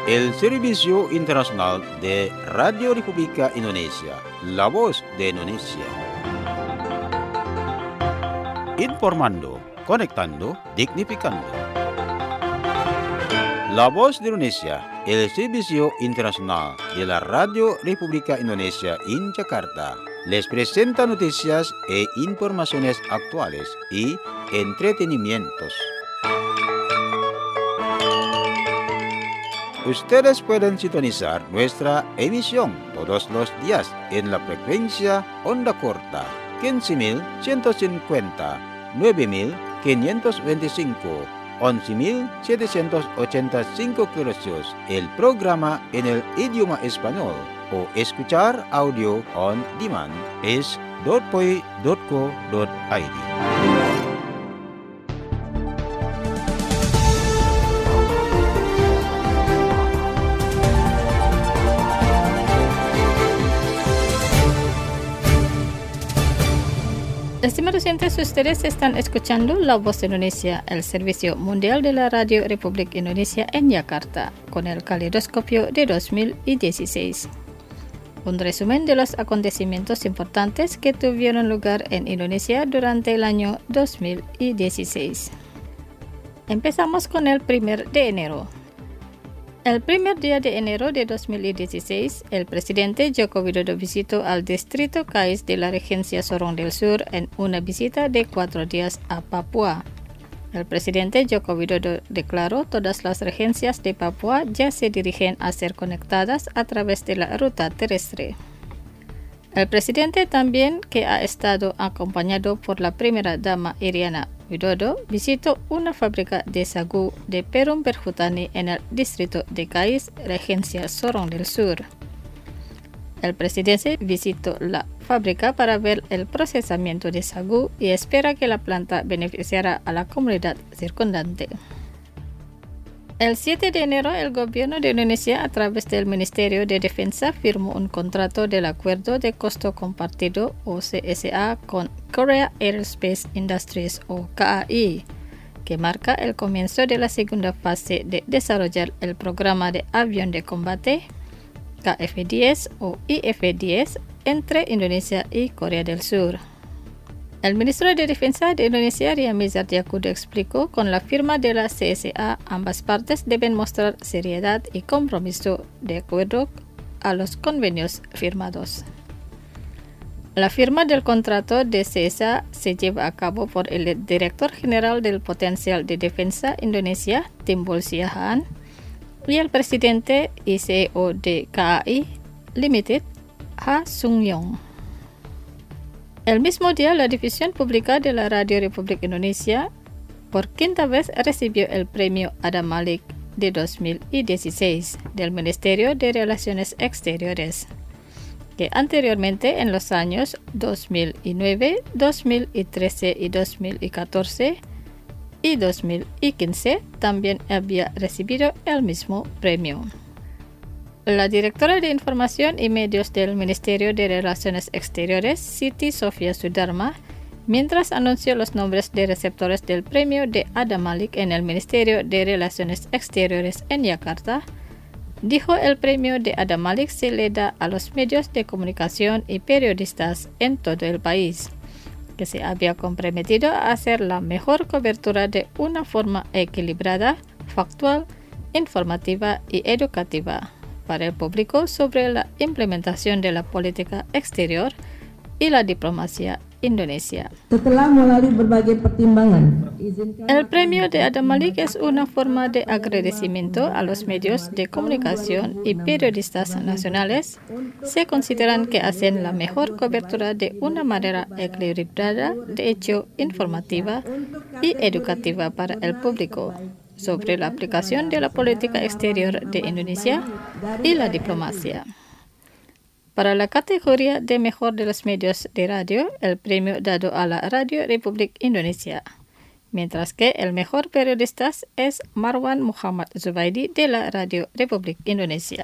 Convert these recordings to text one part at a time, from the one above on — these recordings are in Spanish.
el Servicio Internacional de Radio República Indonesia, la voz de Indonesia. Informando, conectando, dignificando. La voz de Indonesia, el Servicio Internacional de la Radio República Indonesia en Jakarta, les presenta noticias e informaciones actuales y entretenimientos. Ustedes pueden sintonizar nuestra emisión todos los días en la frecuencia onda corta 15.150, 9.525, 11.785 kHz, el programa en el idioma español, o escuchar audio on demand es .poi.co.id. Estimados oyentes, ustedes están escuchando La Voz de Indonesia, el servicio mundial de la Radio Republik Indonesia en Yakarta, con el caleidoscopio de 2016. Un resumen de los acontecimientos importantes que tuvieron lugar en Indonesia durante el año 2016. Empezamos con el 1 de enero. El primer día de enero de 2016, el presidente Joko Widodo visitó al distrito Kais de la Regencia Sorong del Sur en una visita de 4 días a Papua. El presidente Joko Widodo declaró todas las regencias de Papua ya se dirigen a ser conectadas a través de la ruta terrestre. El presidente también, que ha estado acompañado por la primera dama Iriana Widodo, visitó una fábrica de sagu de Perum Perhutani en el distrito de Kais, Regencia Sorong del Sur. El presidente visitó la fábrica para ver el procesamiento de sagu y espera que la planta beneficiará a la comunidad circundante. El 7 de enero, el gobierno de Indonesia, a través del Ministerio de Defensa, firmó un contrato del Acuerdo de Costo Compartido, o CSA, con Korea Aerospace Industries, o KAI, que marca el comienzo de la segunda fase de desarrollar el programa de avión de combate KF-10 o IF-10 entre Indonesia y Corea del Sur. El ministro de Defensa de Indonesia, Riamizat Yakudo, explicó: con la firma de la CSA, ambas partes deben mostrar seriedad y compromiso de acuerdo a los convenios firmados. La firma del contrato de CSA se lleva a cabo por el director general del Potencial de Defensa Indonesia, Timbul Siahaan, y el presidente y CEO de KAI Limited, Ha Sung-yong. El mismo día, la División Pública de la Radio Republik Indonesia por quinta vez recibió el premio Adam Malik de 2016 del Ministerio de Relaciones Exteriores, que anteriormente en los años 2009, 2013 y 2014 y 2015 también había recibido el mismo premio. La directora de Información y Medios del Ministerio de Relaciones Exteriores, Siti Sofia Sudarma, mientras anunció los nombres de receptores del premio de Adam Malik en el Ministerio de Relaciones Exteriores en Yakarta, dijo: el premio de Adam Malik se le da a los medios de comunicación y periodistas en todo el país, que se había comprometido a hacer la mejor cobertura de una forma equilibrada, factual, informativa y educativa para el público sobre la implementación de la política exterior y la diplomacia Indonesia. Setelah melalui berbagai pertimbangan, el premio de Adam Malik es una forma de agradecimiento a los medios de comunicación y periodistas nacionales. Se consideran que hacen la mejor cobertura de una manera equilibrada, de hecho informativa y educativa para el público sobre la aplicación de la política exterior de Indonesia y la diplomacia. Para la categoría de mejor de los medios de radio, el premio dado a la Radio Republik Indonesia, mientras que el mejor periodista es Marwan Muhammad Zubaidi de la Radio Republik Indonesia.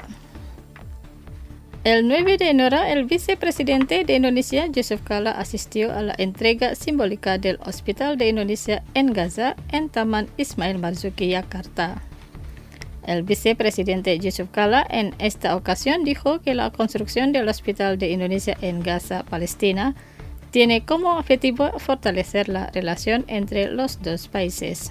El 9 de enero, el vicepresidente de Indonesia, Yusuf Kala, asistió a la entrega simbólica del Hospital de Indonesia en Gaza en Taman Ismail Marzuki, Yakarta. El vicepresidente Yusuf Kala en esta ocasión dijo que la construcción del hospital de Indonesia en Gaza, Palestina, tiene como objetivo fortalecer la relación entre los dos países.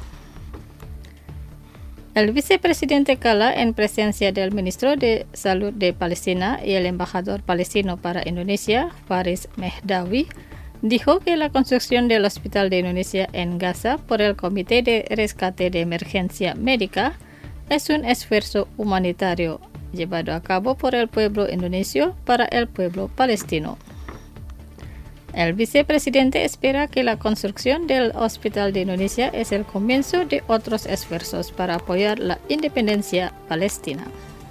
El vicepresidente Kala, en presencia del ministro de Salud de Palestina y el embajador palestino para Indonesia, Faris Mehdawi, dijo que la construcción del hospital de Indonesia en Gaza por el Comité de Rescate de Emergencia Médica es un esfuerzo humanitario llevado a cabo por el pueblo indonesio para el pueblo palestino. El vicepresidente espera que la construcción del hospital de Indonesia es el comienzo de otros esfuerzos para apoyar la independencia palestina.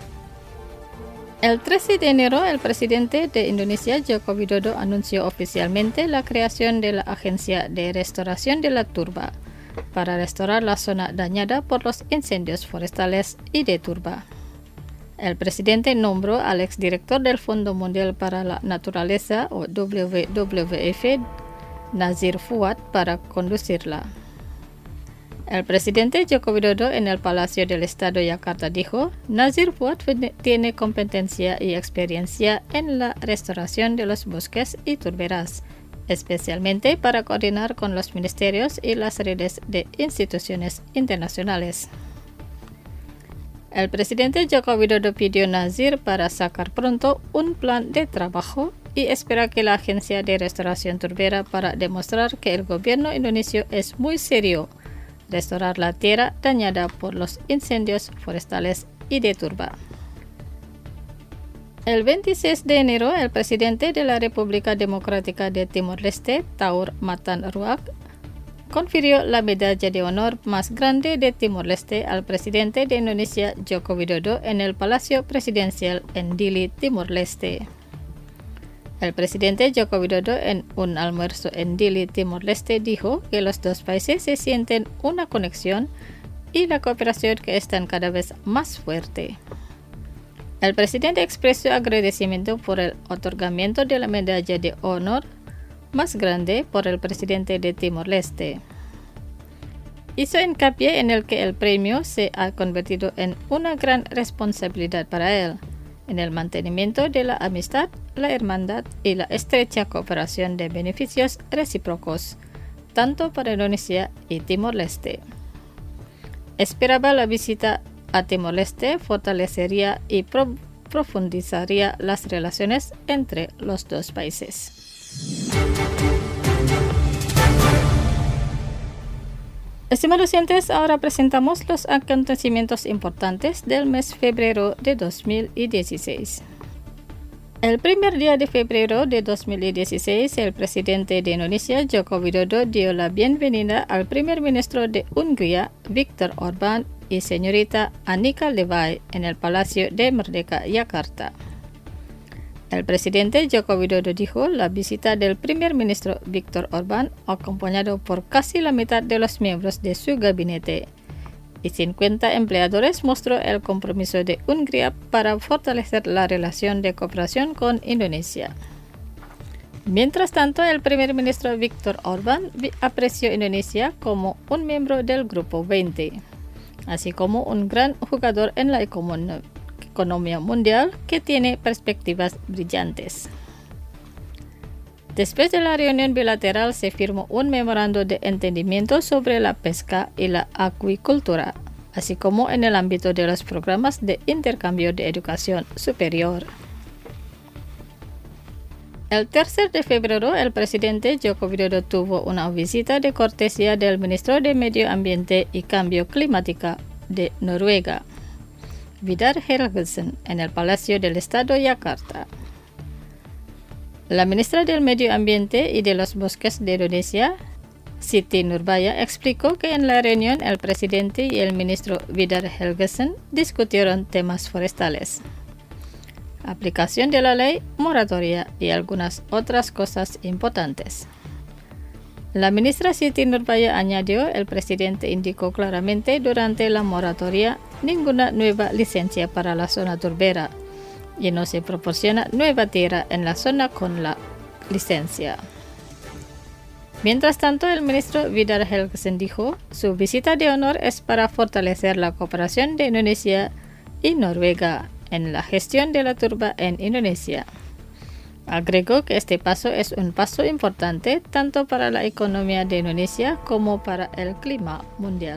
El 13 de enero, el presidente de Indonesia, Joko Widodo, anunció oficialmente la creación de la Agencia de Restauración de la Turba para restaurar la zona dañada por los incendios forestales y de turba. El presidente nombró al exdirector del Fondo Mundial para la Naturaleza, o WWF, Nazir Fuad, para conducirla. El presidente Joko Widodo en el Palacio del Estado Yakarta dijo, Nazir Fuad tiene competencia y experiencia en la restauración de los bosques y turberas, especialmente para coordinar con los ministerios y las redes de instituciones internacionales. El presidente Joko Widodo pidió a Nazir para sacar pronto un plan de trabajo y espera que la Agencia de Restauración Turbera para demostrar que el gobierno indonesio es muy serio restaurar la tierra dañada por los incendios forestales y de turba. El 26 de enero, el presidente de la República Democrática de Timor-Leste, Taur Matan Ruak, confirió la medalla de honor más grande de Timor-Leste al presidente de Indonesia, Joko Widodo, en el Palacio Presidencial en Dili, Timor-Leste. El presidente Joko Widodo, en un almuerzo en Dili, Timor-Leste, dijo que los dos países se sienten una conexión y la cooperación que están cada vez más fuerte. El presidente expresó agradecimiento por el otorgamiento de la medalla de honor más grande por el presidente de Timor-Leste. Hizo hincapié en el que el premio se ha convertido en una gran responsabilidad para él, en el mantenimiento de la amistad, la hermandad y la estrecha cooperación de beneficios recíprocos, tanto para Indonesia y Timor-Leste. Esperaba la visita a Timor-Leste fortalecería y profundizaría las relaciones entre los dos países. Estimados oyentes, ahora presentamos los acontecimientos importantes del mes febrero de 2016. El primer día de febrero de 2016, el presidente de Indonesia, Joko Widodo, dio la bienvenida al primer ministro de Hungría, Viktor Orbán, y señorita Annika Levay en el Palacio de Merdeka, Yakarta. El presidente Joko Widodo dijo la visita del primer ministro Viktor Orbán, acompañado por casi la mitad de los miembros de su gabinete, y 50 empleadores, mostró el compromiso de Hungría para fortalecer la relación de cooperación con Indonesia. Mientras tanto, el primer ministro Viktor Orbán apreció a Indonesia como un miembro del Grupo 20, así como un gran jugador en la economía mundial que tiene perspectivas brillantes. Después de la reunión bilateral se firmó un memorando de entendimiento sobre la pesca y la acuicultura, así como en el ámbito de los programas de intercambio de educación superior. El 3 de febrero, el presidente Joko Widodo tuvo una visita de cortesía del ministro de Medio Ambiente y Cambio Climático de Noruega, Vidar Helgesen, en el Palacio del Estado Yakarta. La ministra del Medio Ambiente y de los Bosques de Indonesia, Siti Nurbaya, explicó que en la reunión el presidente y el ministro Vidar Helgesen discutieron temas forestales, aplicación de la ley, moratoria y algunas otras cosas importantes. La ministra Siti Nurbaya añadió, el presidente indicó claramente durante la moratoria ninguna nueva licencia para la zona turbera y no se proporciona nueva tierra en la zona con la licencia. Mientras tanto, el ministro Vidar Helgesen dijo, su visita de honor es para fortalecer la cooperación de Indonesia y Noruega en la gestión de la turba en Indonesia. Agregó que este paso es un paso importante tanto para la economía de Indonesia como para el clima mundial.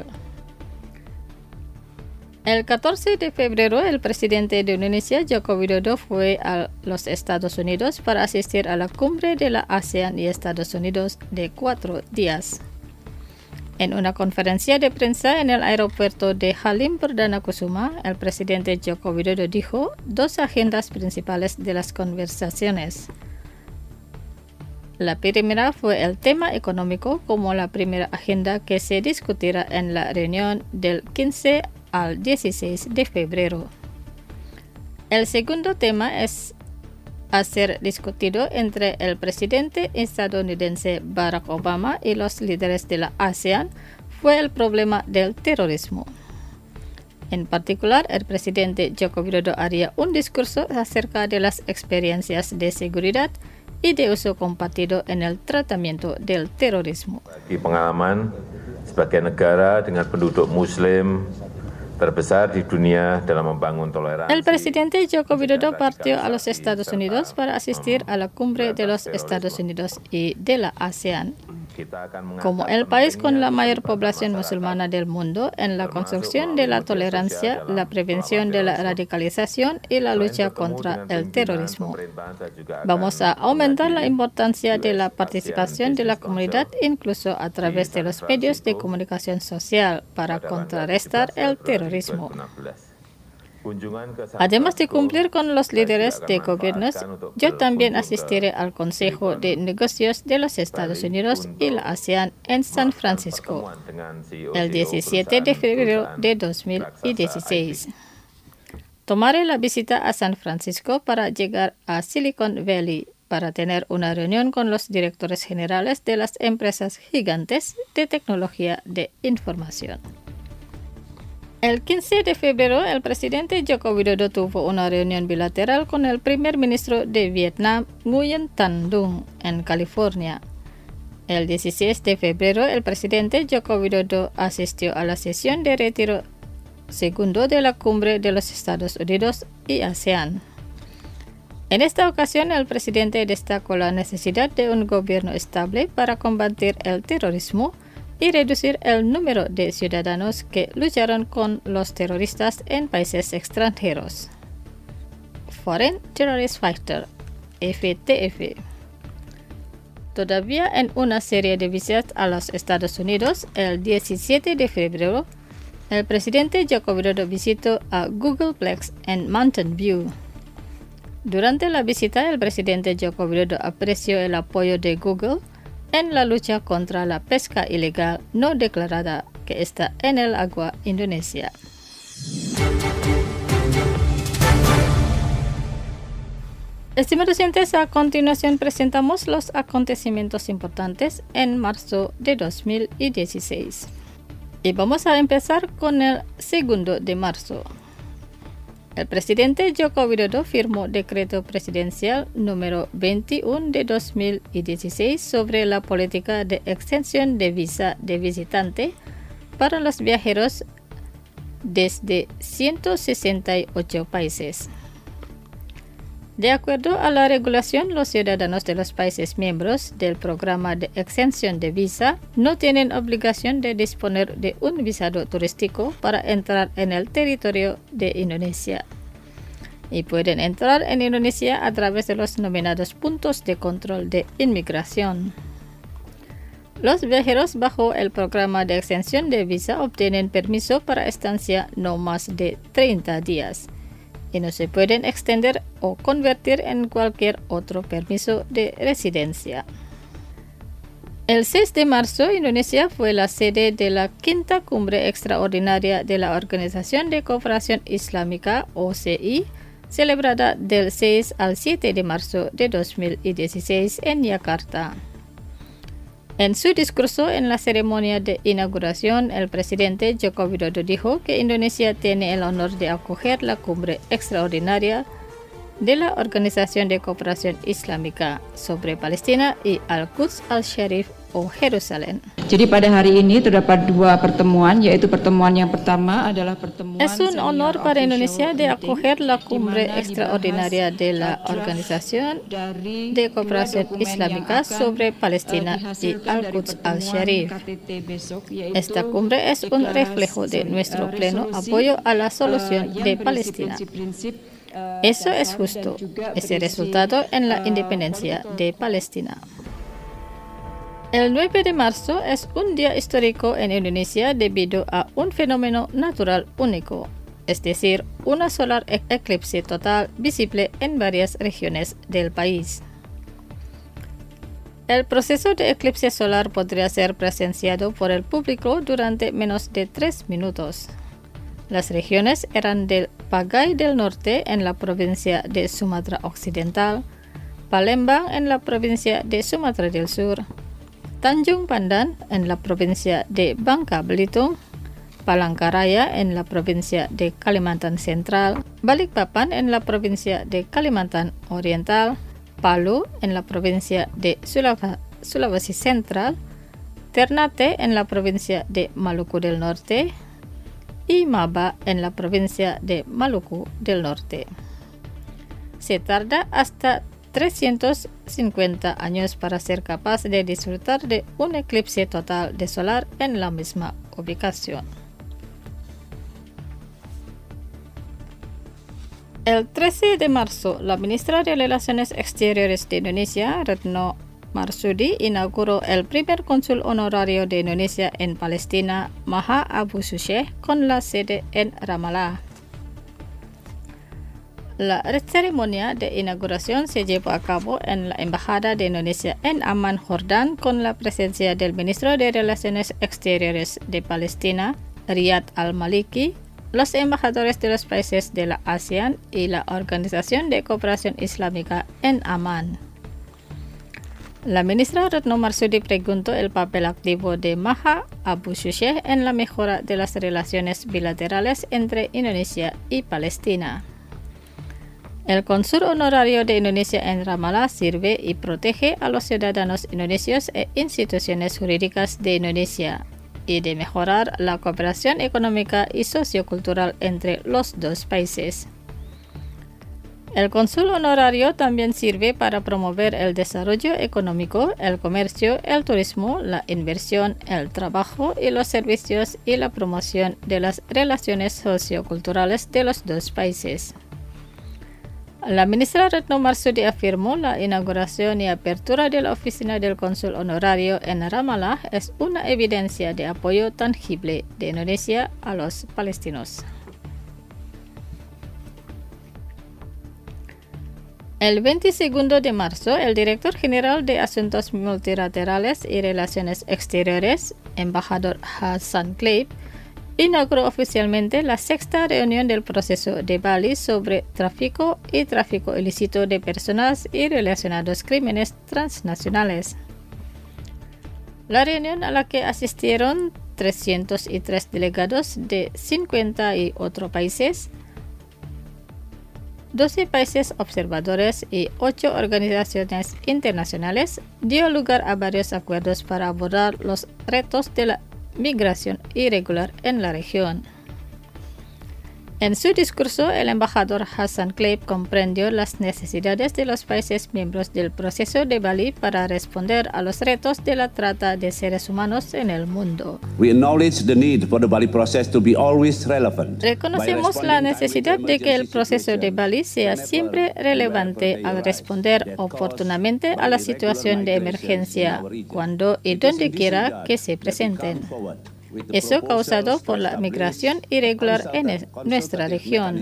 El 14 de febrero, el presidente de Indonesia, Joko Widodo, fue a los Estados Unidos para asistir a la cumbre de la ASEAN y Estados Unidos de 4 días. En una conferencia de prensa en el aeropuerto de Halim Perdana Kusuma, el presidente Joko Widodo dijo dos agendas principales de las conversaciones. La primera fue el tema económico como la primera agenda que se discutirá en la reunión del 15 al 16 de febrero. El segundo tema es a ser discutido entre el presidente estadounidense Barack Obama y los líderes de la ASEAN fue el problema del terrorismo. En particular, el presidente Joko Widodo haría un discurso acerca de las experiencias de seguridad y de uso compartido en el tratamiento del terrorismo. Bagi pengalaman sebagai negara dengan penduduk muslim terbesar di dunia dalam membangun toleransi. El presidente Joko Widodo partió a los Estados Unidos para asistir a la cumbre de los Estados Unidos y de la ASEAN. Como el país con la mayor población musulmana del mundo, en la construcción de la tolerancia, la prevención de la radicalización y la lucha contra el terrorismo. Vamos a aumentar la importancia de la participación de la comunidad, incluso a través de los medios de comunicación social, para contrarrestar el terrorismo. Además de cumplir con los líderes de gobiernos, yo también asistiré al Consejo de Negocios de los Estados Unidos y la ASEAN en San Francisco, el 17 de febrero de 2016. Tomaré la visita a San Francisco para llegar a Silicon Valley para tener una reunión con los directores generales de las empresas gigantes de tecnología de información. El 15 de febrero, el presidente Joko Widodo tuvo una reunión bilateral con el primer ministro de Vietnam, Nguyen Thanh Dung, en California. El 16 de febrero, el presidente Joko Widodo asistió a la sesión de retiro segundo de la cumbre de los Estados Unidos y ASEAN. En esta ocasión, el presidente destacó la necesidad de un gobierno estable para combatir el terrorismo y reducir el número de ciudadanos que lucharon con los terroristas en países extranjeros. Foreign Terrorist Fighter, FTF. Todavía en una serie de visitas a los Estados Unidos, el 17 de febrero, el presidente Joko Widodo visitó a Googleplex en Mountain View. Durante la visita, el presidente Joko Widodo apreció el apoyo de Google en la lucha contra la pesca ilegal no declarada que está en el agua Indonesia. Estimados oyentes, a continuación presentamos los acontecimientos importantes en marzo de 2016. Y vamos a empezar con el 2 de marzo. El presidente Joko Widodo firmó decreto presidencial número 21 de 2016 sobre la política de extensión de visa de visitante para los viajeros desde 168 países. De acuerdo a la regulación, los ciudadanos de los países miembros del programa de exención de visa no tienen obligación de disponer de un visado turístico para entrar en el territorio de Indonesia y pueden entrar en Indonesia a través de los nominados puntos de control de inmigración. Los viajeros bajo el programa de exención de visa obtienen permiso para estancia no más de 30 días. Y no se pueden extender o convertir en cualquier otro permiso de residencia. El 6 de marzo, Indonesia fue la sede de la quinta cumbre extraordinaria de la Organización de Cooperación Islámica, OCI, celebrada del 6 al 7 de marzo de 2016 en Yakarta. En su discurso en la ceremonia de inauguración, el presidente Joko Widodo dijo que Indonesia tiene el honor de acoger la cumbre extraordinaria de la Organización de Cooperación Islámica sobre Palestina y Al-Quds al-Sharif o Jerusalén. Jadi pada hari ini terdapat dua pertemuan, yaitu pertemuan yang pertama adalah pertemuan. Es un honor para Indonesia de acoger la cumbre extraordinaria de la Organización de Cooperación Islámica sobre Palestina y Al-Quds al-Sharif. Esta cumbre es un reflejo de nuestro pleno apoyo a la solución de Palestina. Eso es justo, es el resultado en la independencia de Palestina. El 9 de marzo es un día histórico en Indonesia debido a un fenómeno natural único, es decir, una solar eclipse total visible en varias regiones del país. El proceso de eclipse solar podría ser presenciado por el público durante menos de 3 minutos. Las regiones eran del Pagay del Norte en la provincia de Sumatra Occidental, Palembang en la provincia de Sumatra del Sur, Tanjung Pandan en la provincia de Bangka Belitung, Palangkaraya en la provincia de Kalimantan Central, Balikpapan en la provincia de Kalimantan Oriental, Palu en la provincia de Sulawesi Central, Ternate en la provincia de Maluku del Norte y Maba en la provincia de Maluku del Norte. Se tarda hasta 350 años para ser capaz de disfrutar de un eclipse total de solar en la misma ubicación. El 13 de marzo, la ministra de Relaciones Exteriores de Indonesia, Retno Marsudi, inauguró el primer cónsul honorario de Indonesia en Palestina, Maha Abu Susheh, con la sede en Ramallah. La ceremonia de inauguración se llevó a cabo en la Embajada de Indonesia en Amman, Jordán, con la presencia del ministro de Relaciones Exteriores de Palestina, Riyad al-Maliki, los embajadores de los países de la ASEAN y la Organización de Cooperación Islámica en Amman. La ministra Retno Marsudi preguntó el papel activo de Maha Abu Susheh en la mejora de las relaciones bilaterales entre Indonesia y Palestina. El cónsul honorario de Indonesia en Ramallah sirve y protege a los ciudadanos indonesios e instituciones jurídicas de Indonesia y de mejorar la cooperación económica y sociocultural entre los dos países. El cónsul honorario también sirve para promover el desarrollo económico, el comercio, el turismo, la inversión, el trabajo y los servicios y la promoción de las relaciones socioculturales de los dos países. La ministra Retno Marsudi afirmó la inauguración y apertura de la oficina del cónsul honorario en Ramallah es una evidencia de apoyo tangible de Indonesia a los palestinos. El 22 de marzo, el director general de Asuntos Multilaterales y Relaciones Exteriores, embajador Hassan Kleib, inauguró oficialmente la sexta reunión del proceso de Bali sobre tráfico y tráfico ilícito de personas y relacionados crímenes transnacionales. La reunión a la que asistieron 303 delegados de 58 países, 12 países observadores y 8 organizaciones internacionales dio lugar a varios acuerdos para abordar los retos de la migración irregular en la región. En su discurso, el embajador Hassan Kleib comprendió las necesidades de los países miembros del proceso de Bali para responder a los retos de la trata de seres humanos en el mundo. Reconocemos la necesidad de que el proceso de Bali sea siempre relevante al responder oportunamente a la situación de emergencia cuando y donde quiera que se presenten. Eso causado por la migración irregular en nuestra región.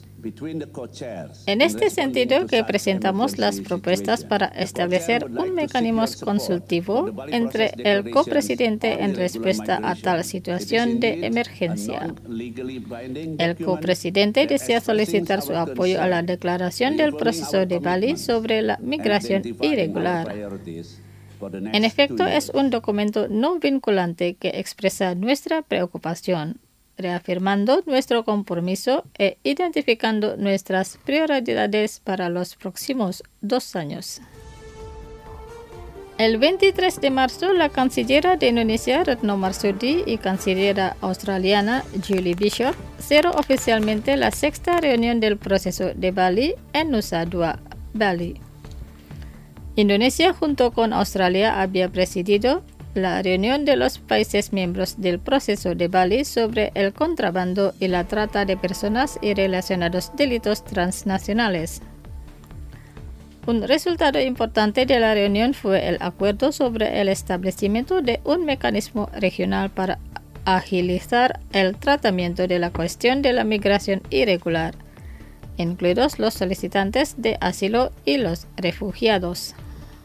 En este sentido que presentamos las propuestas para establecer un mecanismo consultivo entre el copresidente en respuesta a tal situación de emergencia. El copresidente desea solicitar su apoyo a la declaración del proceso de Bali sobre la migración irregular. En efecto, es un documento no vinculante que expresa nuestra preocupación, reafirmando nuestro compromiso e identificando nuestras prioridades para los próximos 2 años. El 23 de marzo, la canciller de Indonesia, Retno Marsudi, y canciller australiana, Julie Bishop, cerró oficialmente la sexta reunión del proceso de Bali en Nusa Dua, Bali. Indonesia, junto con Australia, había presidido la reunión de los países miembros del proceso de Bali sobre el contrabando y la trata de personas y relacionados delitos transnacionales. Un resultado importante de la reunión fue el acuerdo sobre el establecimiento de un mecanismo regional para agilizar el tratamiento de la cuestión de la migración irregular, incluidos los solicitantes de asilo y los refugiados.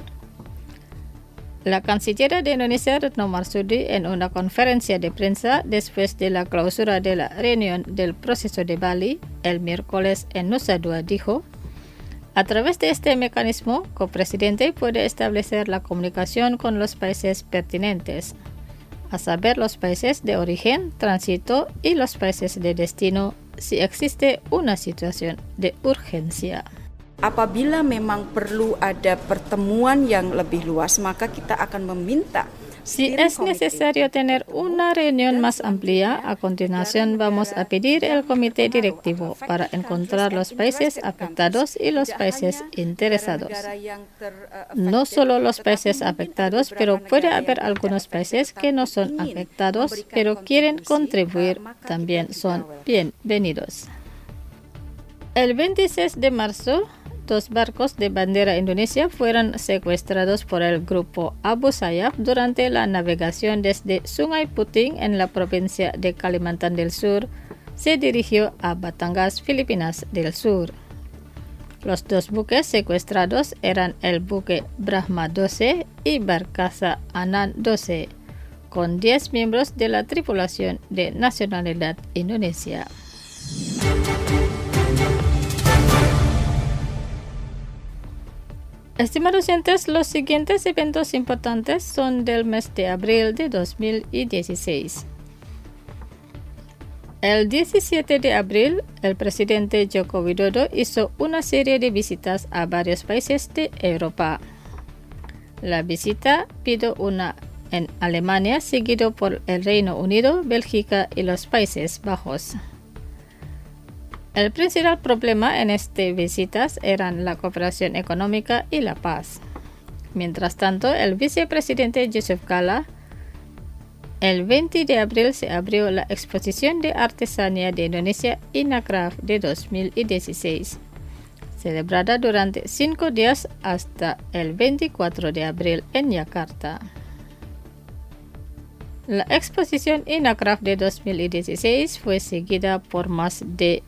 La canciller de Indonesia, Retno Marsudi, en una conferencia de prensa después de la clausura de la reunión del proceso de Bali el miércoles en Nusa Dua, dijo: a través de este mecanismo, copresidente puede establecer la comunicación con los países pertinentes, a saber los países de origen, tránsito y los países de destino, si existe una situación de urgencia. Apabila memang perlu ada pertemuan yang lebih luas, maka kita akan meminta. Si es necesario tener una reunión más amplia, a continuación vamos a pedir el comité directivo para encontrar los países afectados y los países interesados. No solo los países afectados, pero puede haber algunos países que no son afectados, pero quieren contribuir, también son bienvenidos. El 26 de marzo, 2 barcos de bandera indonesia fueron secuestrados por el grupo Abu Sayyaf durante la navegación desde Sungai Puting en la provincia de Kalimantan del Sur. Se dirigió a Batangas, Filipinas del Sur. Los 2 buques secuestrados eran el buque Brahma 12 y Barkasa Anand 12, con 10 miembros de la tripulación de nacionalidad indonesia. Estimados oyentes, los siguientes eventos importantes son del mes de abril de 2016. El 17 de abril, el presidente Joko Widodo hizo una serie de visitas a varios países de Europa. La visita pidió una en Alemania, seguido por el Reino Unido, Bélgica y los Países Bajos. El principal problema en estas visitas eran la cooperación económica y la paz. Mientras tanto, el vicepresidente Yusuf Kala, el 20 de abril se abrió la exposición de artesanía de Indonesia INACRAFT de 2016, celebrada durante 5 días hasta el 24 de abril en Yakarta. La exposición INACRAFT de 2016 fue seguida por más de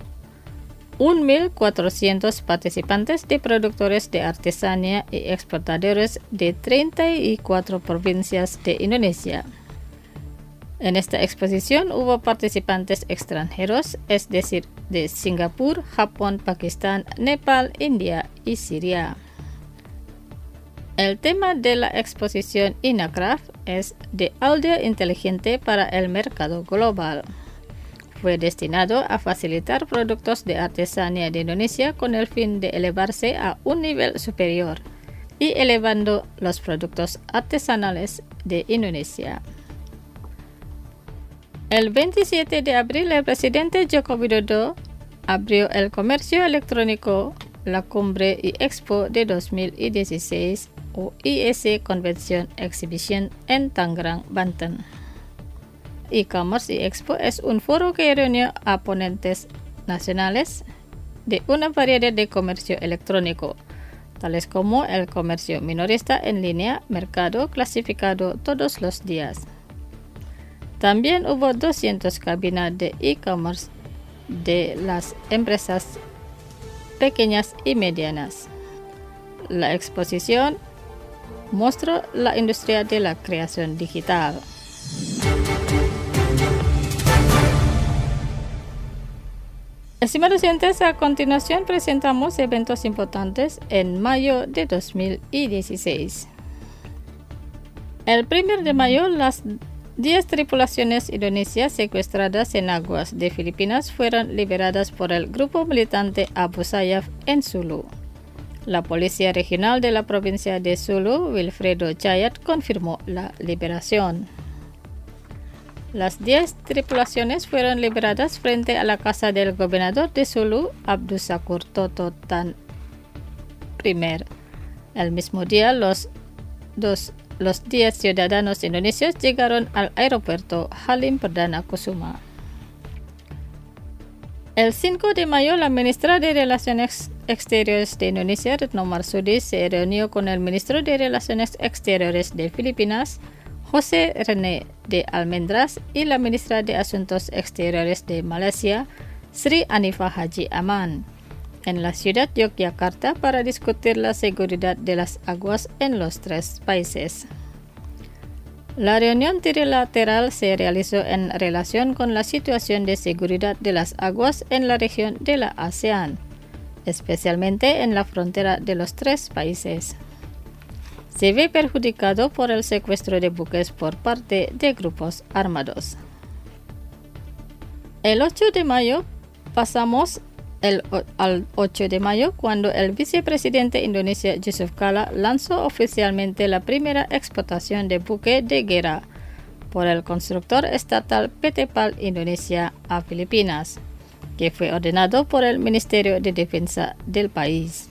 1.400 participantes de productores de artesanía y exportadores de 34 provincias de Indonesia. En esta exposición hubo participantes extranjeros, es decir, de Singapur, Japón, Pakistán, Nepal, India y Siria. El tema de la exposición INACRAFT es de aldea inteligente para el mercado global. Fue destinado a facilitar productos de artesanía de Indonesia con el fin de elevarse a un nivel superior y elevando los productos artesanales de Indonesia. El 27 de abril, el presidente Joko Widodo abrió el comercio electrónico, la Cumbre y Expo de 2016 o IEC Convention Exhibition en Tangerang, Banten. E-Commerce y Expo es un foro que reúne a ponentes nacionales de una variedad de comercio electrónico, tales como el comercio minorista en línea, mercado clasificado todos los días. También hubo 200 cabinas de e-commerce de las empresas pequeñas y medianas. La exposición mostró la industria de la creación digital. Estimados oyentes, a continuación presentamos eventos importantes en mayo de 2016. El 1 de mayo, las 10 tripulaciones indonesias secuestradas en aguas de Filipinas fueron liberadas por el grupo militante Abu Sayyaf en Sulu. La Policía Regional de la provincia de Sulu, Wilfredo Chayat, confirmó la liberación. Las 10 tripulaciones fueron liberadas frente a la casa del gobernador de Sulu, Abdusakur Toto Tan I. El mismo día, los 10 ciudadanos indonesios llegaron al aeropuerto Halim Perdana Kusuma. El 5 de mayo, la ministra de Relaciones Exteriores de Indonesia, Retno Marsudi, se reunió con el ministro de Relaciones Exteriores de Filipinas, José René de Almendras, y la ministra de Asuntos Exteriores de Malasia, Sri Anifah Haji Aman, en la ciudad de Yogyakarta para discutir la seguridad de las aguas en los 3 países. La reunión trilateral se realizó en relación con la situación de seguridad de las aguas en la región de la ASEAN, especialmente en la frontera de los 3 países. Se ve perjudicado por el secuestro de buques por parte de grupos armados. El 8 de mayo pasamos al 8 de mayo, cuando el vicepresidente Indonesia Yusuf Kala lanzó oficialmente la primera exportación de buque de guerra por el constructor estatal PT PAL Indonesia a Filipinas, que fue ordenado por el Ministerio de Defensa del país.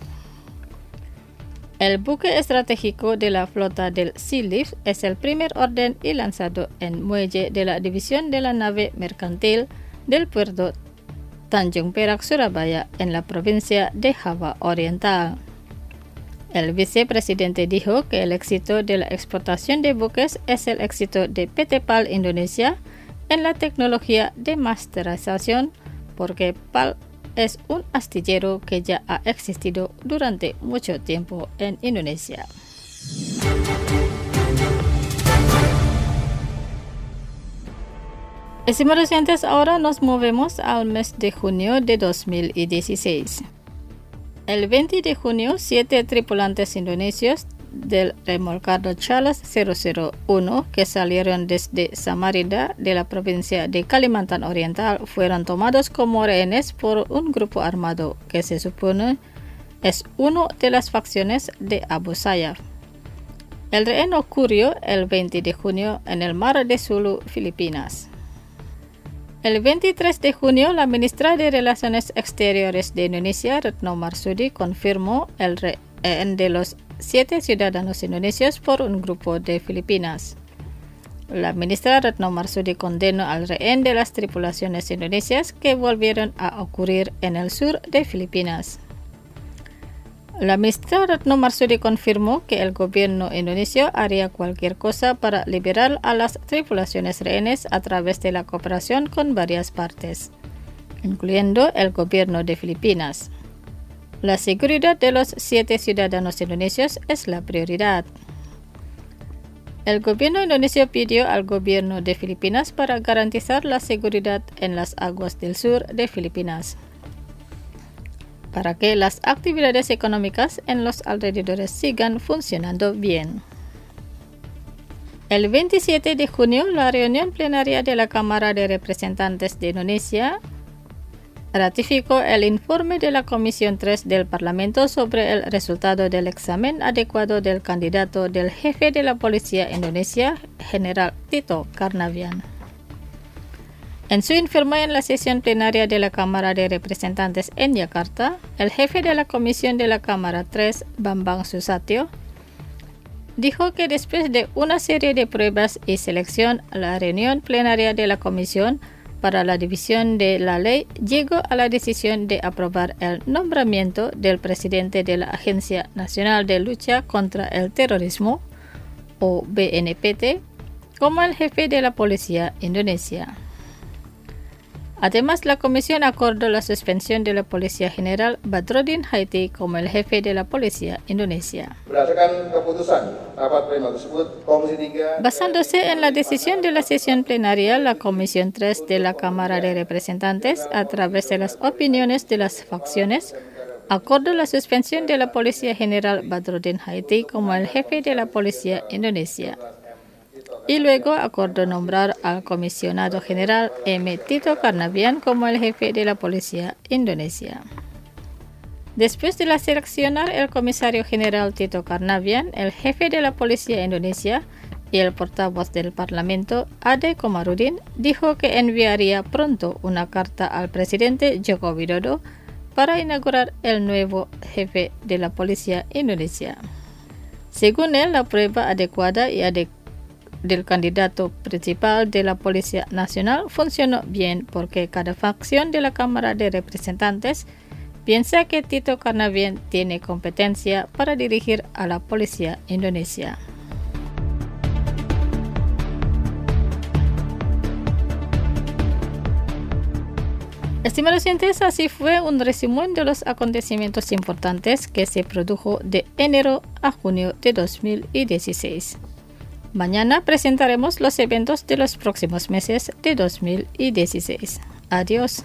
El buque estratégico de la flota del Sea Leaf es el primer orden y lanzado en muelle de la división de la nave mercantil del puerto Tanjung Perak, Surabaya, en la provincia de Java Oriental. El vicepresidente dijo que el éxito de la exportación de buques es el éxito de PT PAL Indonesia en la tecnología de masterización, porque PAL es un astillero que ya ha existido durante mucho tiempo en Indonesia. Estimados oyentes, ahora nos movemos al mes de junio de 2016. El 20 de junio, 7 tripulantes indonesios del remolcador Charles 001 que salieron desde Samarinda de la provincia de Kalimantan Oriental fueron tomados como rehenes por un grupo armado que se supone es una de las facciones de Abu Sayyaf. El rehén ocurrió el 20 de junio en el mar de Sulu, Filipinas. El 23 de junio, la ministra de Relaciones Exteriores de Indonesia, Retno Marsudi, confirmó el rehén de los 7 ciudadanos indonesios por un grupo de Filipinas. La ministra Retno Marsudi condenó al rehén de las tripulaciones indonesias que volvieron a ocurrir en el sur de Filipinas. La ministra Retno Marsudi confirmó que el gobierno indonesio haría cualquier cosa para liberar a las tripulaciones rehenes a través de la cooperación con varias partes, incluyendo el gobierno de Filipinas. La seguridad de los 7 ciudadanos indonesios es la prioridad. El gobierno indonesio pidió al gobierno de Filipinas para garantizar la seguridad en las aguas del sur de Filipinas, para que las actividades económicas en los alrededores sigan funcionando bien. El 27 de junio, la reunión plenaria de la Cámara de Representantes de Indonesia ratificó el informe de la Comisión 3 del Parlamento sobre el resultado del examen adecuado del candidato del jefe de la Policía Indonesia, General Tito Karnavian. En su informe en la sesión plenaria de la Cámara de Representantes en Yakarta, el jefe de la Comisión de la Cámara 3, Bambang Susatyo, dijo que después de una serie de pruebas y selección, la reunión plenaria de la Comisión para la División de la Ley llegó a la decisión de aprobar el nombramiento del presidente de la Agencia Nacional de Lucha contra el Terrorismo, o BNPT, como el jefe de la Policía Indonesia. Además, la Comisión acordó la suspensión de la Policía General Badrodin Haiti como el jefe de la Policía Indonesia. Basándose en la decisión de la sesión plenaria, la Comisión 3 de la Cámara de Representantes, a través de las opiniones de las facciones, acordó la suspensión de la Policía General Badrodin Haiti como el jefe de la Policía Indonesia. Y luego acordó nombrar al comisionado general M. Tito Karnavian como el jefe de la Policía Indonesia. Después de seleccionar el comisario general Tito Karnavian, el jefe de la Policía Indonesia y el portavoz del Parlamento, Ade Komarudin, dijo que enviaría pronto una carta al presidente Joko Widodo para inaugurar el nuevo jefe de la Policía Indonesia. Según él, la prueba adecuada y del candidato principal de la Policía Nacional funcionó bien porque cada facción de la Cámara de Representantes piensa que Tito Karnavian tiene competencia para dirigir a la Policía Indonesia. Estimados oyentes, así fue un resumen de los acontecimientos importantes que se produjo de enero a junio de 2016. Mañana presentaremos los eventos de los próximos meses de 2016. Adiós.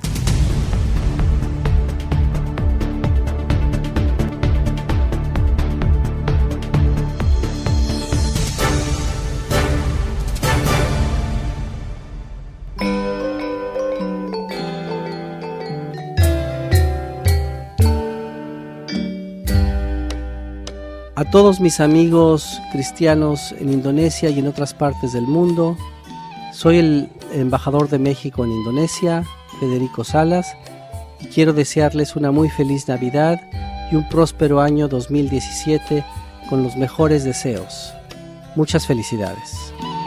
A todos mis amigos cristianos en Indonesia y en otras partes del mundo, soy el embajador de México en Indonesia, Federico Salas, y quiero desearles una muy feliz Navidad y un próspero año 2017 con los mejores deseos. Muchas felicidades.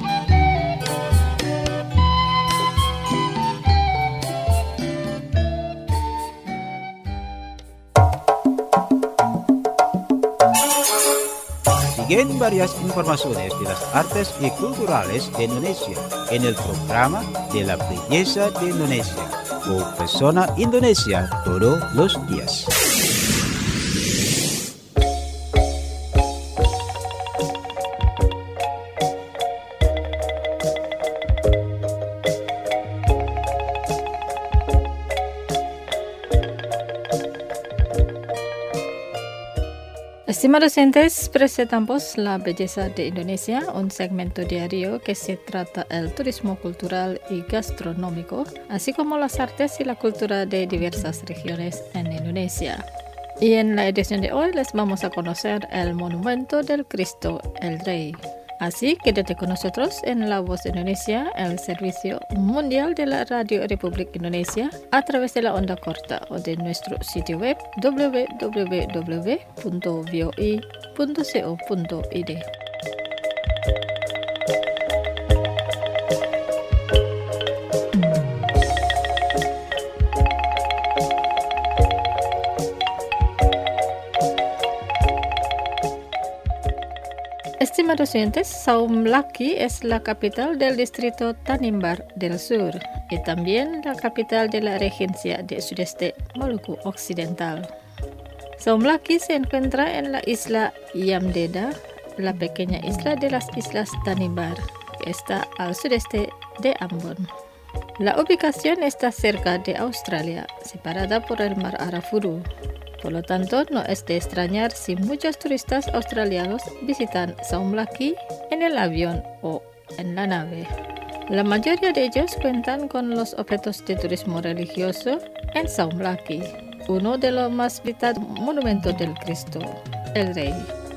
Siguen varias informaciones de las artes y culturales de Indonesia en el programa de la belleza de Indonesia o Persona Indonesia todos los días. Estimados oyentes, presentamos La Belleza de Indonesia, un segmento diario que se trata el turismo cultural y gastronómico, así como las artes y la cultura de diversas regiones en Indonesia. Y en la edición de hoy les vamos a conocer el monumento del Cristo el Rey. Así quédate con nosotros en La Voz de Indonesia, el servicio mundial de la Radio Republik Indonesia, a través de la onda corta o de nuestro sitio web www.voi.co.id. Estimados oyentes, Saumlaki es la capital del distrito Tanimbar del Sur y también la capital de la regencia de Sudeste Maluku Occidental. Saumlaki se encuentra en la isla Yamdeda, la pequeña isla de las Islas Tanimbar, que está al sudeste de Ambon. La ubicación está cerca de Australia, separada por el mar Arafuru. Por lo tanto, no es de extrañar si muchos turistas australianos visitan Saumlaki en el avión o en la nave. La mayoría de ellos cuentan con los objetos de turismo religioso en Saumlaki, uno de los más visitados monumentos del Cristo, el Rey.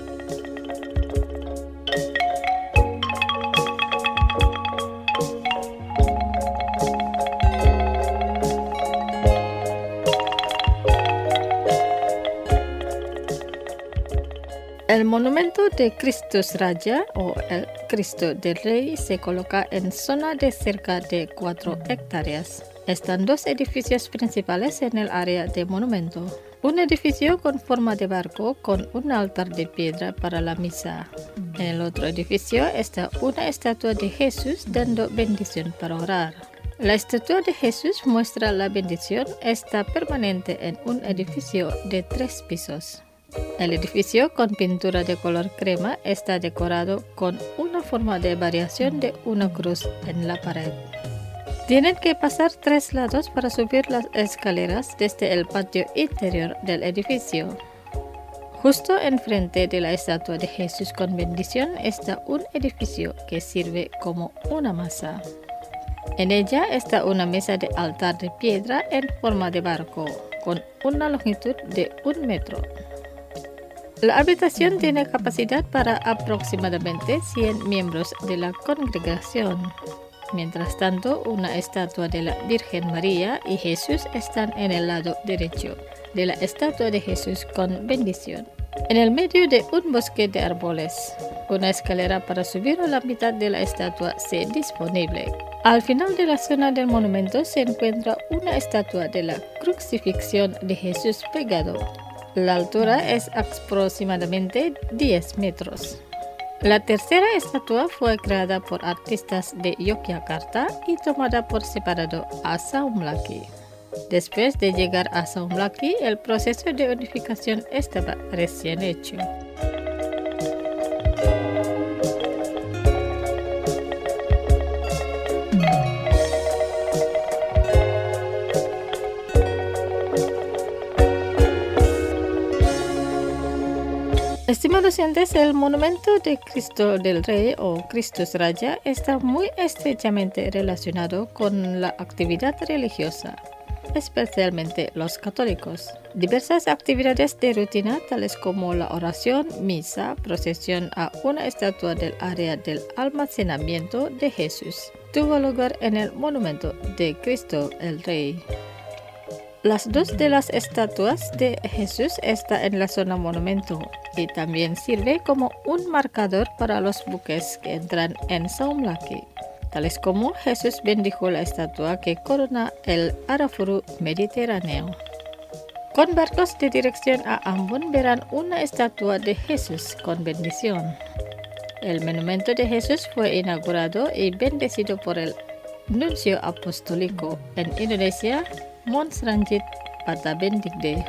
El monumento de Kristus Raja o el Cristo del Rey se coloca en zona de cerca de 4 hectáreas. Están 2 edificios principales en el área de monumento. Un edificio con forma de barco con un altar de piedra para la misa. En el otro edificio está una estatua de Jesús dando bendición para orar. La estatua de Jesús muestra la bendición, está permanente en un edificio de 3 pisos. El edificio con pintura de color crema está decorado con una forma de variación de una cruz en la pared. Tienen que pasar 3 lados para subir las escaleras desde el patio interior del edificio. Justo enfrente de la estatua de Jesús con bendición está un edificio que sirve como una masa. En ella está una mesa de altar de piedra en forma de barco. con una longitud de 1 metro. La habitación tiene capacidad para aproximadamente 100 miembros de la congregación. Mientras tanto, una estatua de la Virgen María y Jesús están en el lado derecho de la estatua de Jesús con bendición. En el medio de un bosque de árboles, una escalera para subir a la mitad de la estatua se disponible. Al final de la zona del monumento se encuentra una estatua de la crucifixión de Jesús pegado. La altura es aproximadamente 10 metros. La tercera estatua fue creada por artistas de Yogyakarta y tomada por separado a Saumlaki. Después de llegar a Saumlaki, el proceso de unificación estaba recién hecho. Estimados oyentes, el monumento de Cristo del Rey o Christus Raja está muy estrechamente relacionado con la actividad religiosa, especialmente los católicos. Diversas actividades de rutina, tales como la oración, misa, procesión a una estatua del área del almacenamiento de Jesús, tuvo lugar en el monumento de Cristo el Rey. Las dos de las estatuas de Jesús están en la zona monumento y también sirve como un marcador para los buques que entran en Saumlaki, tales como Jesús bendijo la estatua que corona el Arafuru Mediterráneo. Con barcos de dirección a Ambon verán una estatua de Jesús con bendición. El monumento de Jesús fue inaugurado y bendecido por el nuncio apostólico en Indonesia, Mons Ranjit Patabendikde.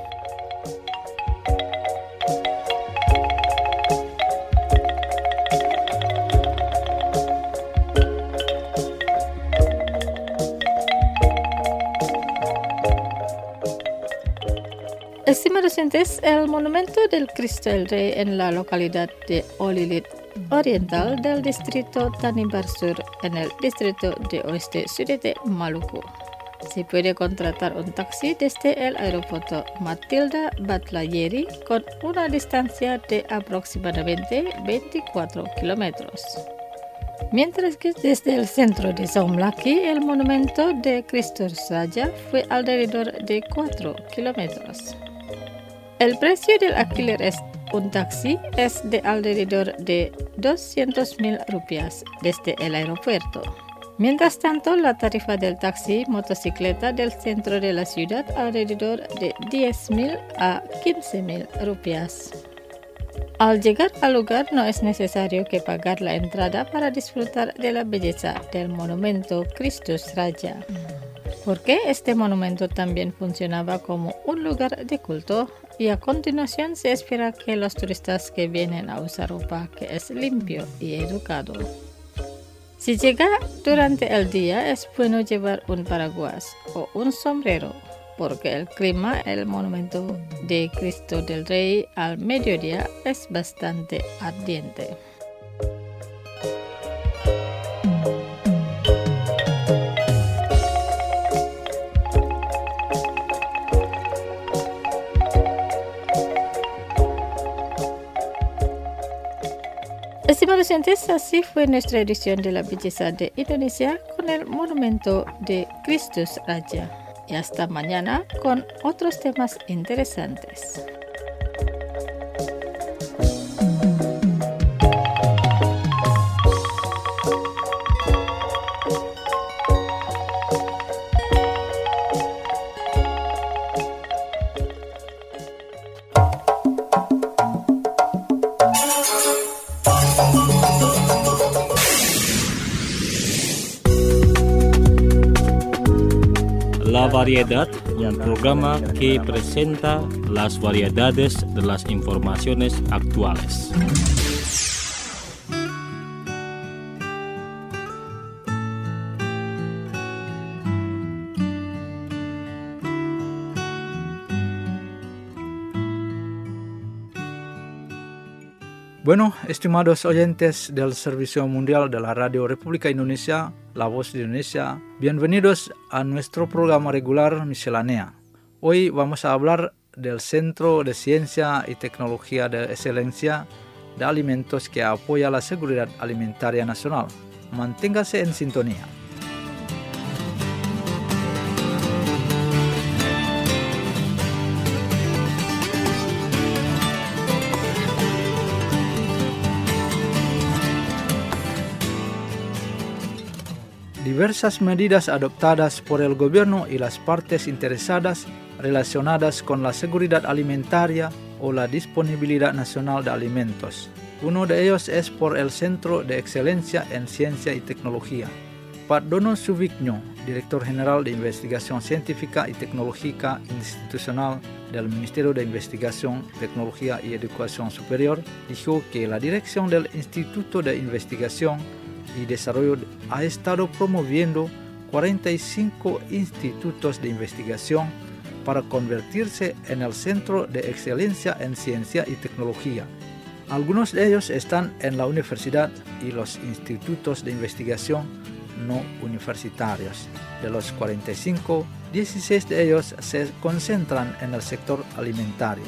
Estimados oyentes, el monumento del Cristo el Rey en la localidad de Olilit Oriental del distrito Tanimbar Sur en el distrito de Oeste Sudeste Maluku. Se puede contratar un taxi desde el aeropuerto Matilda Batlayeri con una distancia de aproximadamente 24 kilómetros. Mientras que desde el centro de Saumlaki, el monumento de Christus Raja fue alrededor de 4 kilómetros. El precio del alquiler de un taxi es de alrededor de 200,000 rupias desde el aeropuerto. Mientras tanto, la tarifa del taxi motocicleta del centro de la ciudad alrededor de 10,000 a 15,000 rupias. Al llegar al lugar no es necesario que pagar la entrada para disfrutar de la belleza del monumento Christus Raja, porque este monumento también funcionaba como un lugar de culto y a continuación se espera que los turistas que vienen a usar ropa que es limpio y educado. Si llega durante el día es bueno llevar un paraguas o un sombrero, porque el clima el monumento de Cristo del Rey al mediodía es bastante ardiente. Estimados oyentes, así fue nuestra edición de la belleza de Indonesia con el monumento de Christus Raja. Y hasta mañana con otros temas interesantes. La Variedad, un programa que presenta las variedades de las informaciones actuales. Bueno, estimados oyentes del Servicio Mundial de la Radio República Indonesia, La Voz de Indonesia, bienvenidos a nuestro programa regular Miscelánea. Hoy vamos a hablar del Centro de Ciencia y Tecnología de Excelencia de Alimentos que apoya la seguridad alimentaria nacional. Manténgase en sintonía. Diversas medidas adoptadas por el gobierno y las partes interesadas relacionadas con la seguridad alimentaria o la disponibilidad nacional de alimentos. Uno de ellos es por el Centro de Excelencia en Ciencia y Tecnología. Pak Dono Suvigno, Director General de Investigación Científica y Tecnológica Institucional del Ministerio de Investigación, Tecnología y Educación Superior, dijo que la dirección del Instituto de Investigación y Desarrollo ha estado promoviendo 45 institutos de investigación para convertirse en el Centro de Excelencia en Ciencia y Tecnología. Algunos de ellos están en la universidad y los institutos de investigación no universitarios. De los 45, 16 de ellos se concentran en el sector alimentario.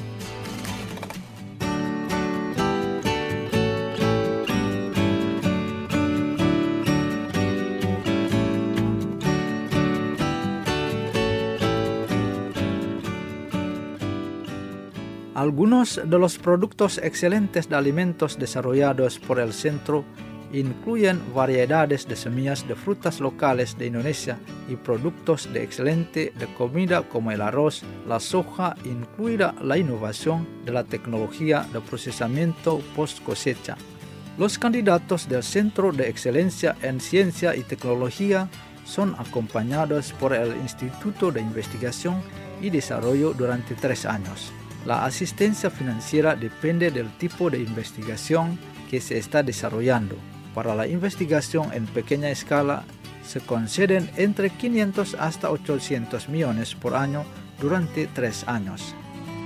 Algunos de los productos excelentes de alimentos desarrollados por el centro incluyen variedades de semillas de frutas locales de Indonesia y productos de excelente de comida como el arroz, la soja, incluida la innovación de la tecnología de procesamiento post cosecha. Los candidatos del Centro de Excelencia en Ciencia y Tecnología son acompañados por el Instituto de Investigación y Desarrollo durante 3 años. La asistencia financiera depende del tipo de investigación que se está desarrollando. Para la investigación en pequeña escala, se conceden entre 500 hasta 800 millones por año durante 3 años.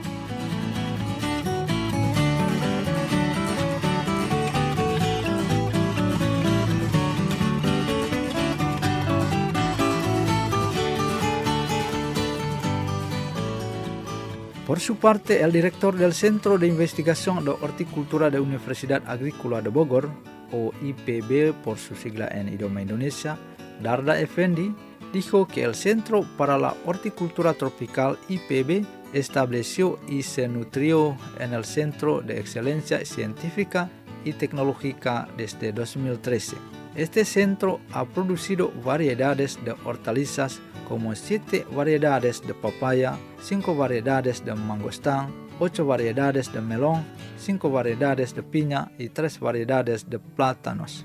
Por su parte, el director del Centro de Investigación de Horticultura de Universidad Agrícola de Bogor, o IPB por su sigla en idioma Indonesia, Darda Effendi, dijo que el Centro para la Horticultura Tropical IPB estableció y se nutrió en el Centro de Excelencia Científica y Tecnológica desde 2013. Este centro ha producido variedades de hortalizas como 7 variedades de papaya, 5 variedades de mangostán, 8 variedades de melón, 5 variedades de piña y 3 variedades de plátanos.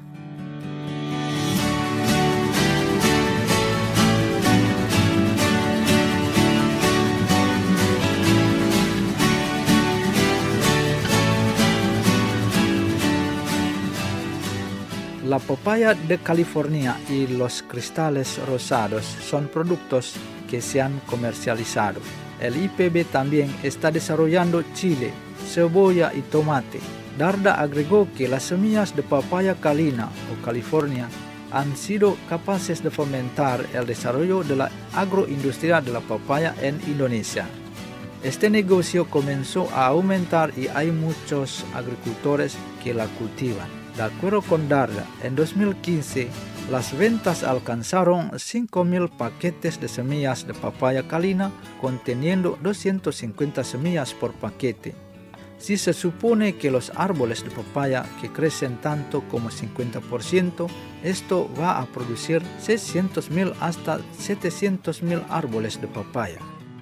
La papaya de California y los cristales rosados son productos que se han comercializado. El IPB también está desarrollando chile, cebolla y tomate. Darda agregó que las semillas de papaya calina o California han sido capaces de fomentar el desarrollo de la agroindustria de la papaya en Indonesia. Este negocio comenzó a aumentar y hay muchos agricultores que la cultivan. De acuerdo con Darda, en 2015 las ventas alcanzaron 5.000 paquetes de semillas de papaya calina conteniendo 250 semillas por paquete. Si se supone que los árboles de papaya que crecen tanto como 50%, esto va a producir 600.000 hasta 700.000 árboles de papaya.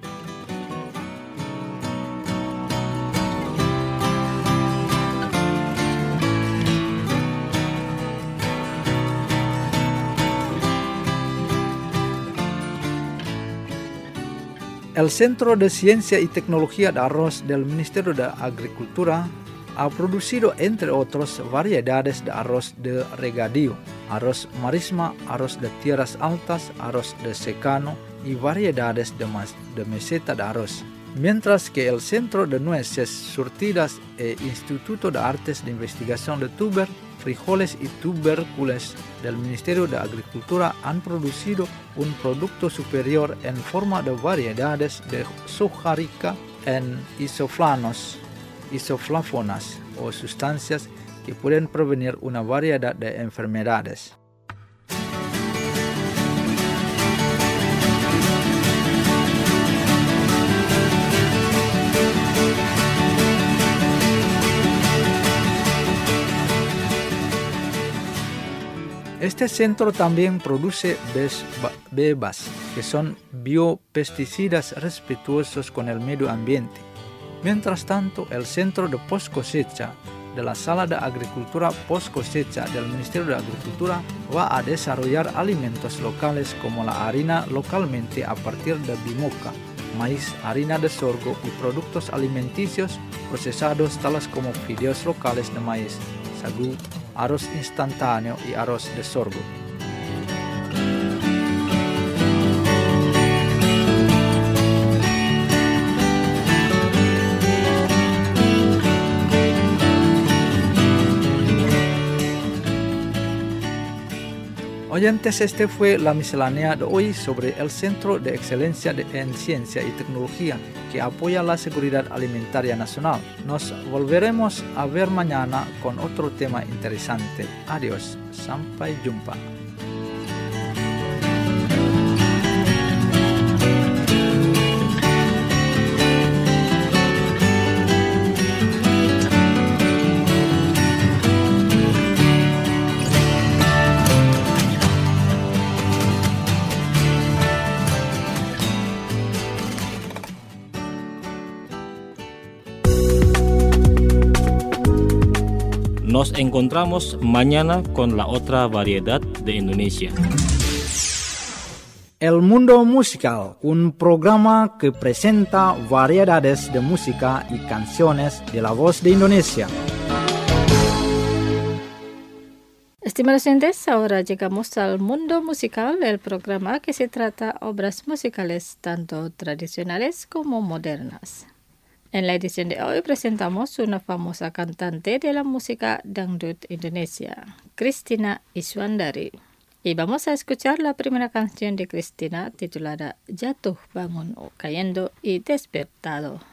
El Centro de Ciencia y Tecnología de Arroz del Ministerio de Agricultura ha producido, entre otros, variedades de arroz de regadío, arroz marisma, arroz de tierras altas, arroz de secano y variedades de meseta de arroz. Mientras que el Centro de Nueces Surtidas e Instituto de Artes de Investigación de Tuber frijoles y tubérculos del Ministerio de Agricultura han producido un producto superior en forma de variedades de soja rica en isoflavonas o sustancias que pueden prevenir una variedad de enfermedades. Este centro también produce bebas, que son biopesticidas respetuosos con el medio ambiente. Mientras tanto, el Centro de Post Cosecha de la Sala de Agricultura Post Cosecha del Ministerio de Agricultura va a desarrollar alimentos locales como la harina localmente a partir de bimoca, maíz, harina de sorgo y productos alimenticios procesados tales como fideos locales de maíz, sagú, arroz instantáneo y arroz de sorgo. Oyentes, este fue la miscelánea de hoy sobre el Centro de Excelencia en Ciencia y Tecnología que apoya la seguridad alimentaria nacional. Nos volveremos a ver mañana con otro tema interesante. Adiós, sampai jumpa. Nos encontramos mañana con la otra variedad de Indonesia. El Mundo Musical, un programa que presenta variedades de música y canciones de la voz de Indonesia. Estimados oyentes, ahora llegamos al Mundo Musical, el programa que se trata obras musicales tanto tradicionales como modernas. En la edición de hoy presentamos una famosa cantante de la música dangdut Indonesia, Christina Iswandari. Y vamos a escuchar la primera canción de Christina titulada Jatuh Bangun o Cayendo y Despertado.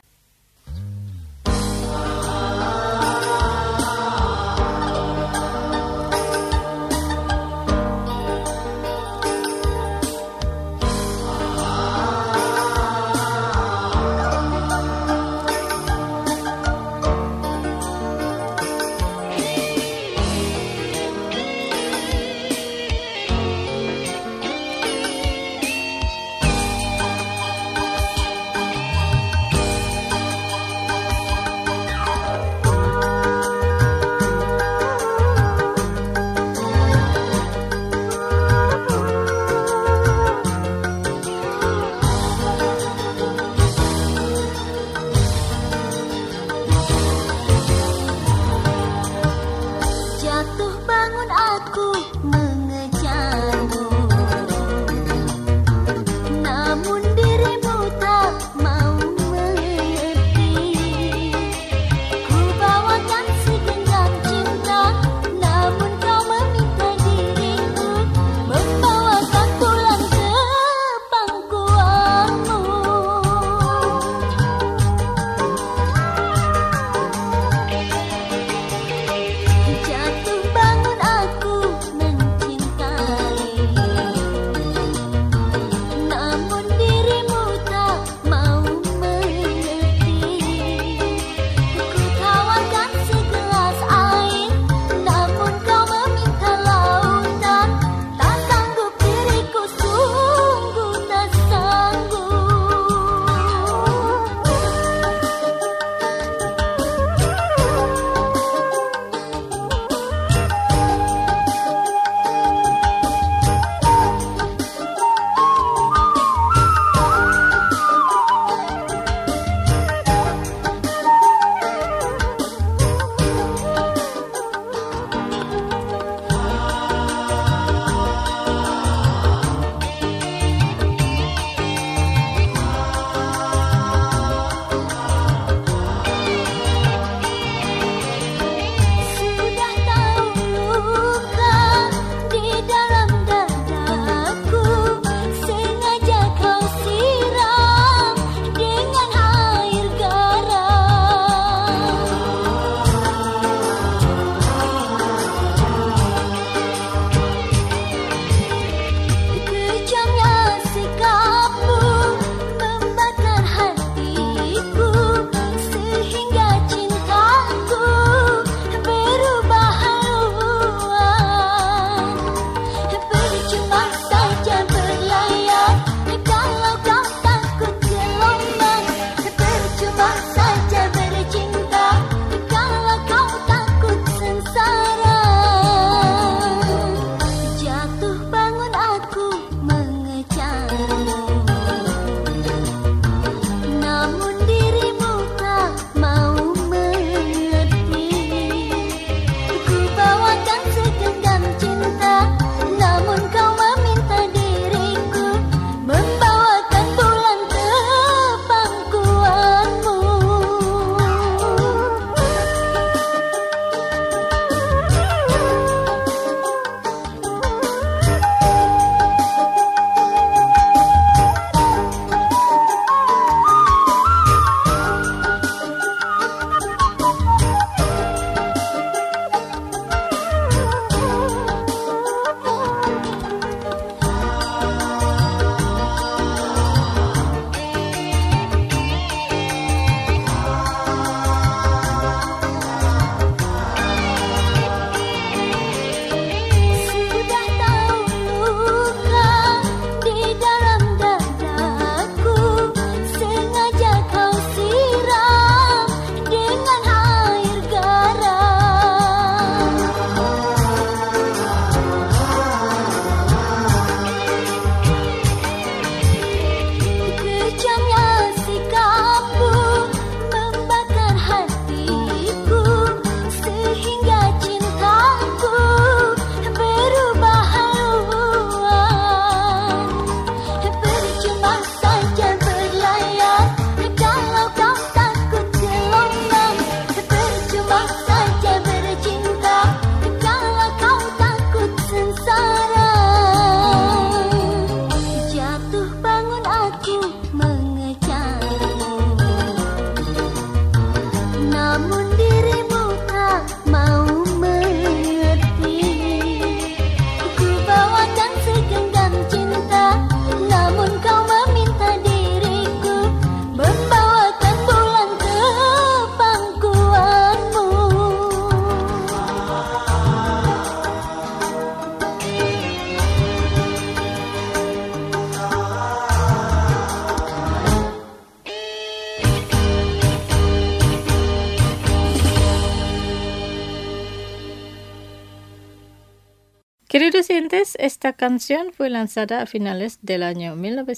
Queridos oyentes, esta canción fue lanzada a finales del año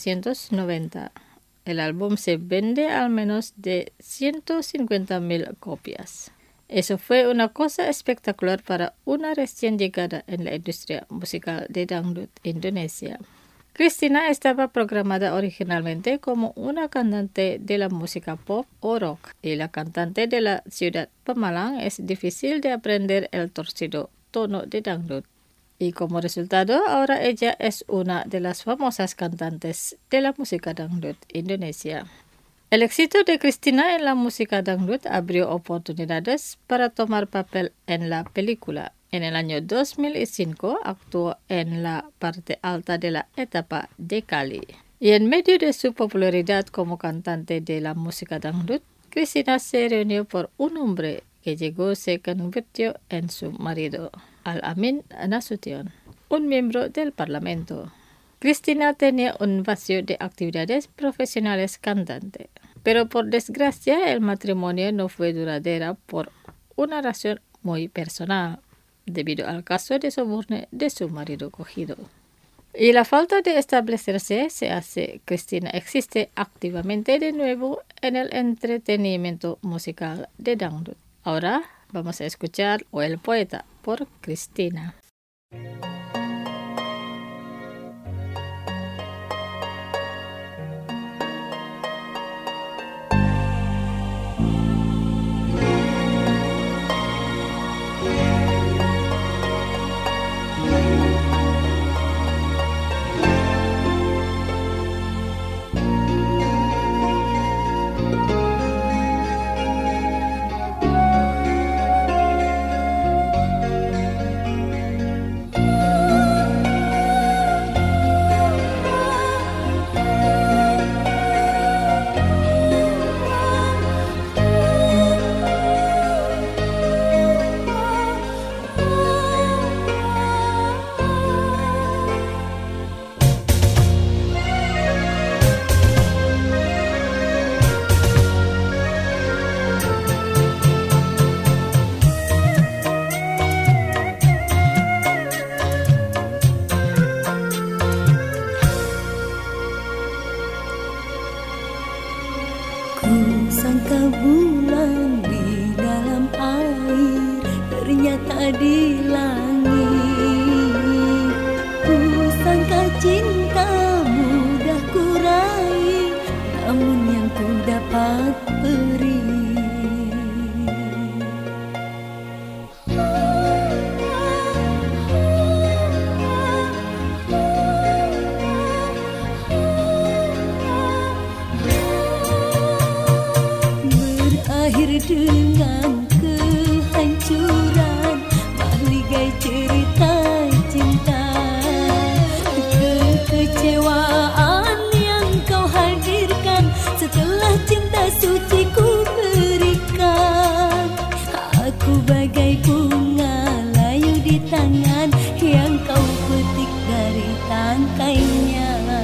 1990. El álbum se vende al menos de 150,000 copias. Eso fue una cosa espectacular para una recién llegada en la industria musical de dangdut Indonesia. Cristina estaba programada originalmente como una cantante de la música pop o rock, y la cantante de la ciudad Pemalang es difícil de aprender el torcido tono de dangdut. Y como resultado, ahora ella es una de las famosas cantantes de la música dangdut Indonesia. El éxito de Cristina en la música dangdut abrió oportunidades para tomar papel en la película. En el año 2005 actuó en la parte alta de la etapa de Kali. Y en medio de su popularidad como cantante de la música dangdut, Cristina se reunió por un hombre que llegó se convirtió en su marido, Al-Amin Nasution, un miembro del Parlamento. Cristina tenía un vacío de actividades profesionales cantante, pero por desgracia el matrimonio no fue duradero por una razón muy personal, debido al caso de soborno de su marido cogido. Y la falta de establecerse se hace Cristina existe activamente de nuevo en el entretenimiento musical de dangdut. Ahora vamos a escuchar O el Poeta por Cristina. cinta mudah ku raih, namun yang ku dapat beri. Berakhir dengan kehancuran, mahligai cerita cinta. Kekecewaan yang kau hadirkan setelah cinta suci ku berikan. Aku bagai bunga layu di tangan yang kau petik dari tangkainya.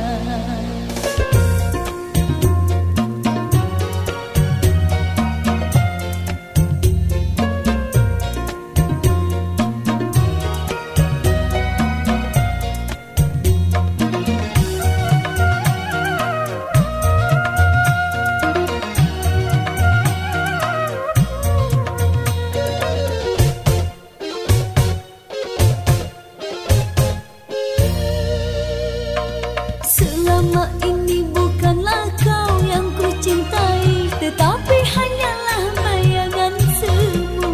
Selama ini bukanlah kau yang ku cintai, tetapi hanyalah bayangan semu.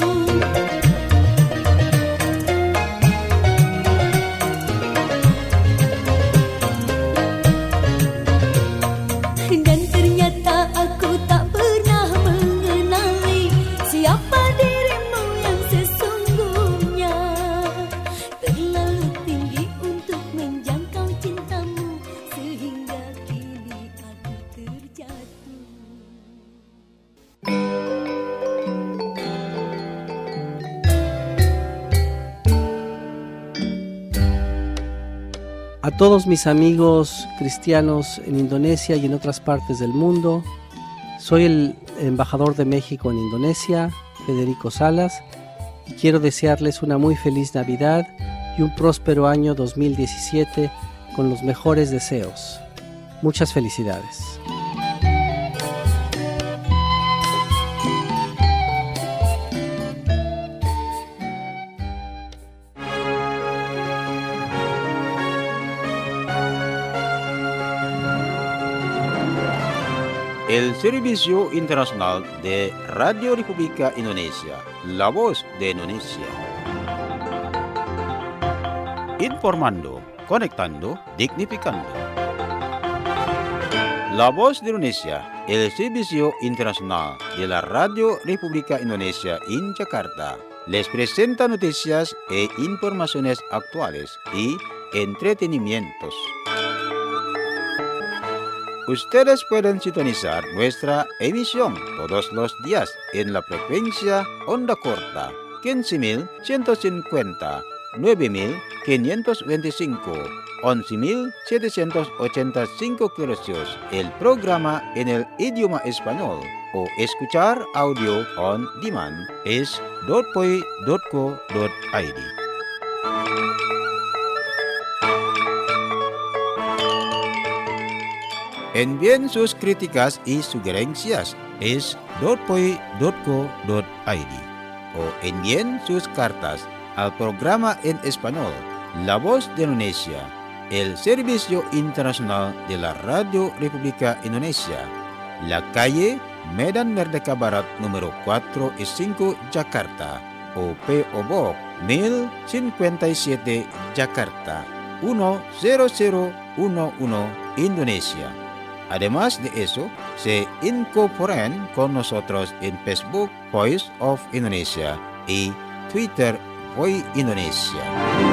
Dan ternyata aku tak pernah mengenali siapa dirimu yang sesungguhnya. Terlalu tinggi untuk menjangkau cintamu, sehingga kini aku terjatuh. A todos mis amigos cristianos en Indonesia y en otras partes del mundo, soy el embajador de México en Indonesia, Federico Salas, y quiero desearles una muy feliz Navidad y un próspero año 2017 con los mejores deseos. Muchas felicidades. El Servicio Internacional de Radio República Indonesia, La Voz de Indonesia. Informando, conectando, dignificando. La Voz de Indonesia, el Servicio Internacional de la Radio República Indonesia en Jakarta, les presenta noticias e informaciones actuales y entretenimientos. Ustedes pueden sintonizar nuestra emisión todos los días en la frecuencia onda corta 15.150, 9.525, 11.785 kHz. El programa en el idioma español o escuchar audio on demand es .poi.co.id. Envíen sus críticas y sugerencias es .poi.co.id o envíen sus cartas al programa en español La Voz de Indonesia, el Servicio Internacional de la Radio República Indonesia, la calle Medan Merdeka Barat número 4 y 5 Jakarta o P.O. Box 1057 Jakarta 10011 Indonesia. Además de eso, se incorporan con nosotros en Facebook Voice of Indonesia y Twitter Voice Indonesia.